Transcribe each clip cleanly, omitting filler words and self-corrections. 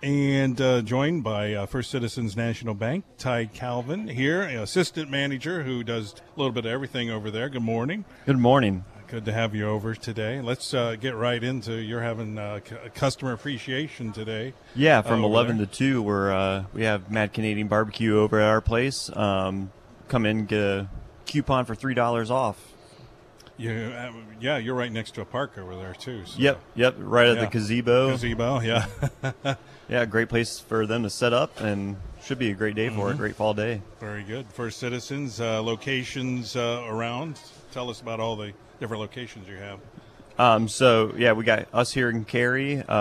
And joined by First Citizens National Bank, Ty Calvin here, assistant manager who does a little bit of everything over there. Good morning. Good morning. Good to have you over today. Let's get right into you're having customer appreciation today. Yeah, from 11 to 2, we have Mad Canadian Barbecue over at our place. Come in, get a coupon for $3 off. Yeah, you're right next to a park over there too. So. Yep, right at the gazebo. Yeah. Yeah, great place for them to set up, and should be a great day for it. Great fall day. Very good. First Citizens locations around. Tell us about all the different locations you have. We got us here in Cary doing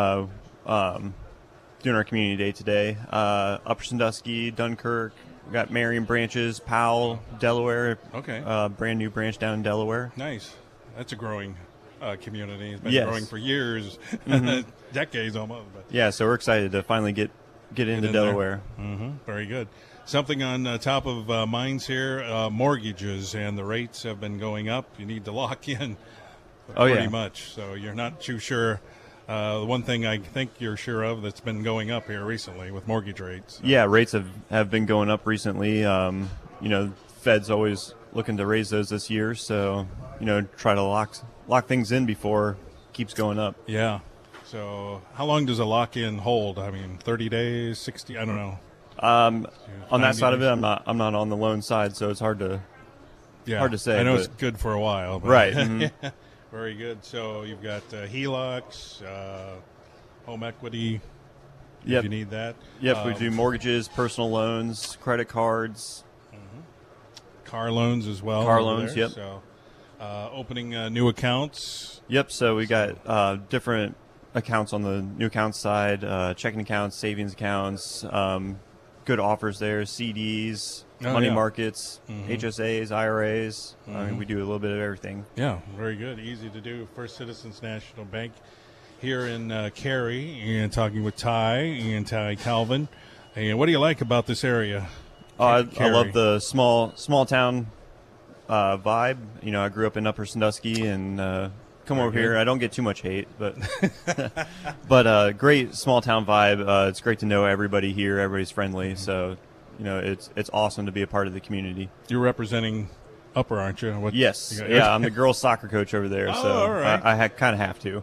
our community day today. Upper Sandusky, Dunkirk. We got Marion branches, Powell, Delaware. Okay. Brand new branch down in Delaware. Nice. That's a growing community. It's been Yes. growing for years, decades almost. But Yeah, so we're excited to finally get into Delaware. Very good. Something on top of minds here, mortgages, and the rates have been going up. You need to lock in pretty much, so you're not too sure. The one thing I think you're sure of that's been going up here recently with mortgage rates. So. Yeah, rates have been going up recently. Fed's always looking to raise those this year, so, try to lock things in before it keeps going up. Yeah. So how long does a lock-in hold? I mean, 30 days, 60, I don't know. On that side of it, I'm not on the loan side, so it's hard to say. I know it's good for a while. But Right. Mm-hmm. Very good. So you've got HELOCs, home equity, if you need that. Yep, we do mortgages, personal loans, credit cards. Car loans as well. Car over loans, there. yep. So opening new accounts. Yep, so we got different accounts on the new accounts side, checking accounts, savings accounts, good offers there, CDs, money markets, HSAs, IRAs. I mean, we do a little bit of everything. Yeah, very good. Easy to do. First Citizens National Bank here in Cary, and talking with Ty Calvin. And what do you like about this area? I love the small town vibe. I grew up in Upper Sandusky and come over here. I don't get too much hate, but great small town vibe. It's great to know everybody here. Everybody's friendly, so it's awesome to be a part of the community. You're representing Upper, aren't you? Yes, I'm the girls' soccer coach over there, so all right. I kind of have to.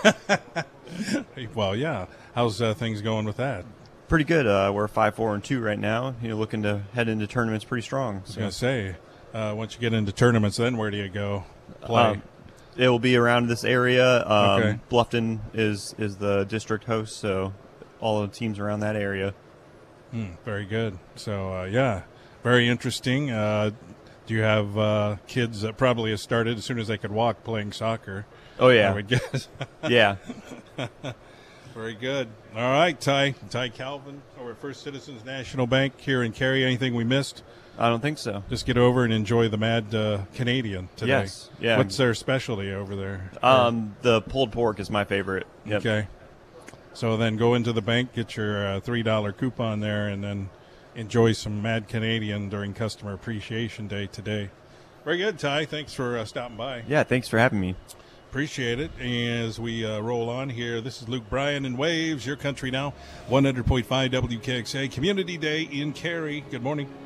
Well, yeah. How's things going with that? Pretty good. We're 5-4-2 right now. Looking to head into tournaments pretty strong. I was going to say, once you get into tournaments, then where do you go play? It will be around this area. Okay. Bluffton is the district host, so all the teams around that area. Very good. So, very interesting. Do you have kids that probably have started as soon as they could walk playing soccer? Oh, yeah. I would guess. Yeah. Very good. All right, Ty Calvin over at First Citizens National Bank here in Cary. Anything we missed? I don't think so. Just get over and enjoy the Mad Canadian today. Yes. Yeah. What's their specialty over there? The pulled pork is my favorite. Yep. Okay. So then go into the bank, get your $3 coupon there, and then enjoy some Mad Canadian during Customer Appreciation Day today. Very good, Ty. Thanks for stopping by. Yeah, thanks for having me. Appreciate it. As we roll on here, this is Luke Bryan and Waves, Your Country Now, 100.5 WKXA, Community Day in Cary. Good morning.